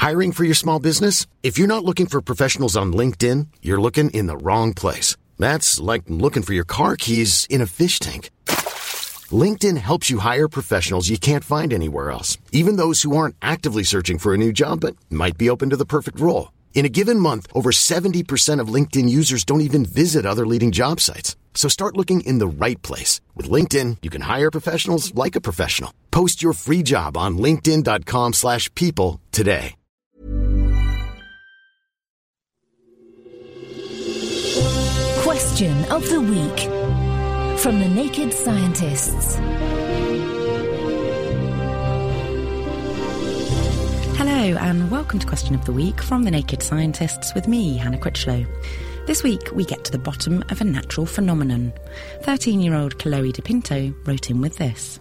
Hiring for your small business? If you're not looking for professionals on LinkedIn, you're looking in the wrong place. That's like looking for your car keys in a fish tank. LinkedIn helps you hire professionals you can't find anywhere else, even those who aren't actively searching for a new job but might be open to the perfect role. In a given month, over 70% of LinkedIn users don't even visit other leading job sites. So start looking in the right place. With LinkedIn, you can hire professionals like a professional. Post your free job on linkedin.com/people today. Question of the week from the Naked Scientists. Hello and welcome to Question of the Week from the Naked Scientists with me, Hannah Critchlow. This week we get to the bottom of a natural phenomenon. 13-year-old Chloe DePinto wrote in with this.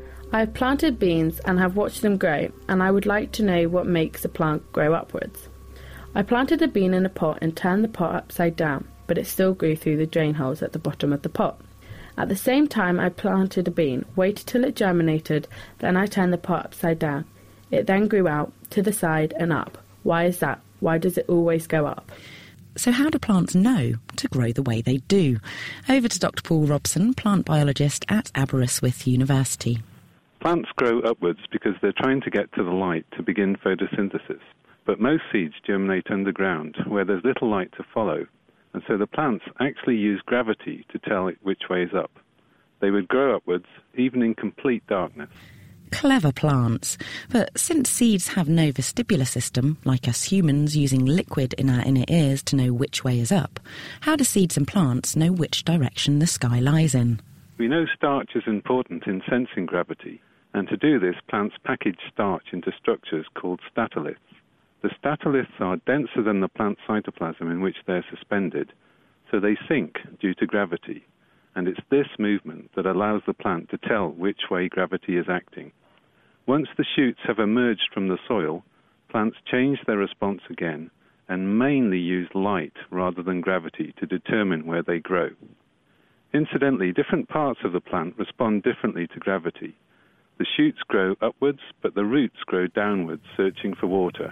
I have planted beans and have watched them grow, and I would like to know what makes a plant grow upwards. I planted a bean in a pot and turned the pot upside down, but it still grew through the drain holes at the bottom of the pot. At the same time I planted a bean, waited till it germinated, then I turned the pot upside down. It then grew out, to the side and up. Why is that? Why does it always go up? So how do plants know to grow the way they do? Over to Dr. Paul Robson, plant biologist at Aberystwyth University. Plants grow upwards because they're trying to get to the light to begin photosynthesis. But most seeds germinate underground, where there's little light to follow. And so the plants actually use gravity to tell it which way is up. They would grow upwards, even in complete darkness. Clever plants. But since seeds have no vestibular system, like us humans using liquid in our inner ears to know which way is up, how do seeds and plants know which direction the sky lies in? We know starch is important in sensing gravity, and to do this, plants package starch into structures called statoliths. The statoliths are denser than the plant cytoplasm in which they're suspended, so they sink due to gravity. And it's this movement that allows the plant to tell which way gravity is acting. Once the shoots have emerged from the soil, plants change their response again and mainly use light rather than gravity to determine where they grow. Incidentally, different parts of the plant respond differently to gravity. The shoots grow upwards, but the roots grow downwards, searching for water.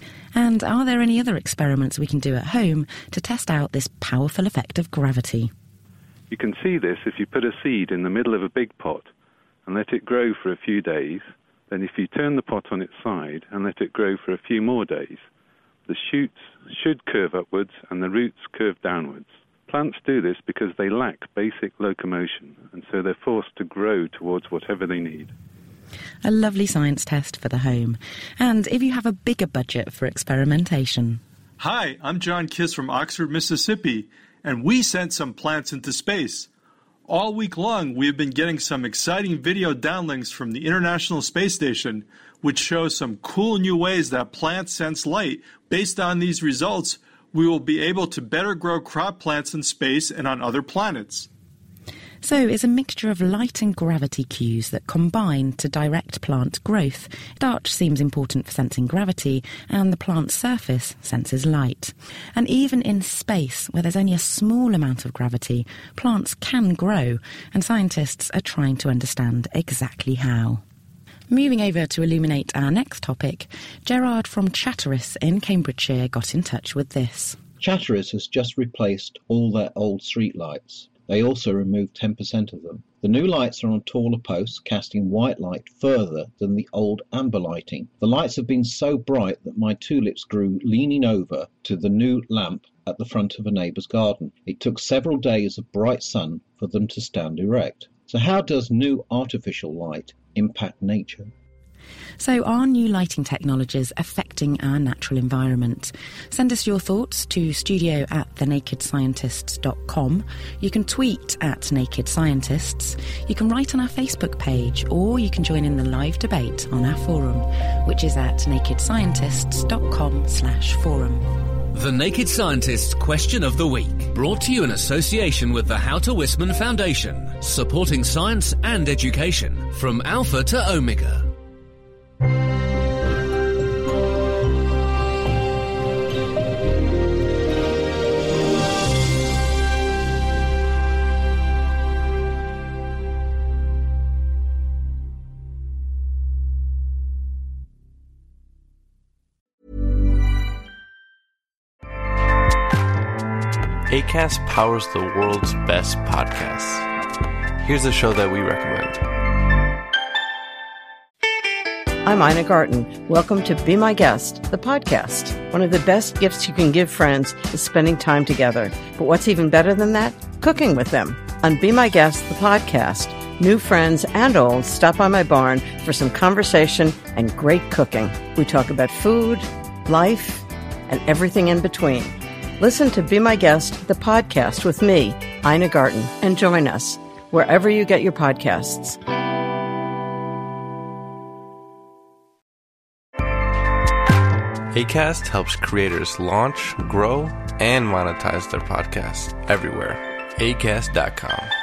And are there any other experiments we can do at home to test out this powerful effect of gravity? You can see this if you put a seed in the middle of a big pot and let it grow for a few days. Then if you turn the pot on its side and let it grow for a few more days, the shoots should curve upwards and the roots curve downwards. Plants do this because they lack basic locomotion, and so they're forced to grow towards whatever they need. A lovely science test for the home. And if you have a bigger budget for experimentation. Hi, I'm John Kiss from Oxford, Mississippi, and we sent some plants into space. All week long, we have been getting some exciting video downlinks from the International Space Station, which shows some cool new ways that plants sense light. Based on these results, we will be able to better grow crop plants in space and on other planets. So it's a mixture of light and gravity cues that combine to direct plant growth. Starch seems important for sensing gravity, and the plant's surface senses light. And even in space, where there's only a small amount of gravity, plants can grow, and scientists are trying to understand exactly how. Moving over to illuminate our next topic, Gerard from Chatteris in Cambridgeshire got in touch with this. Chatteris has just replaced all their old street lights. They also removed 10% of them. The new lights are on taller posts, casting white light further than the old amber lighting. The lights have been so bright that my tulips grew leaning over to the new lamp at the front of a neighbour's garden. It took several days of bright sun for them to stand erect. So how does new artificial light impact nature? So are new lighting technologies affecting our natural environment? Send us your thoughts to studio@thenakedscientists.com. You can tweet at Naked Scientists. You can write on our Facebook page, or you can join in the live debate on our forum, which is at nakedscientists.com/forum. The Naked Scientists Question of the Week, brought to you in association with the Houter Wisman Foundation, supporting science and education from Alpha to Omega. Acast powers the world's best podcasts. Here's a show that we recommend. I'm Ina Garten. Welcome to Be My Guest, the podcast. One of the best gifts you can give friends is spending time together. But what's even better than that? Cooking with them. On Be My Guest, the podcast, new friends and old stop by my barn for some conversation and great cooking. We talk about food, life, and everything in between. Listen to Be My Guest, the podcast with me, Ina Garten, and join us wherever you get your podcasts. Acast helps creators launch, grow, and monetize their podcasts everywhere. Acast.com.